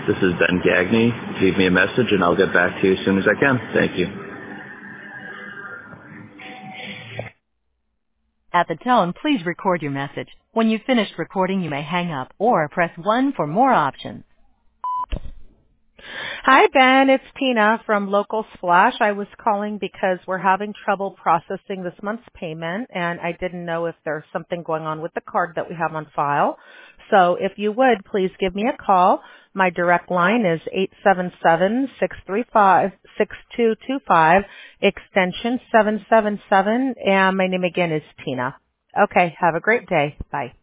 This is Ben Gagney. Leave me a message and I'll get back to you as soon as I can. Thank you. At the tone, please record your message. When you've finished recording, you may hang up or press 1 for more options. Hi, Ben. It's Tina from Local Splash. I was calling because we're having trouble processing this month's payment, and I didn't know if there's something going on with the card that we have on file. So if you would, please give me a call. My direct line is 877-635-6225, extension 777, and my name again is Tina. Okay, have a great day. Bye.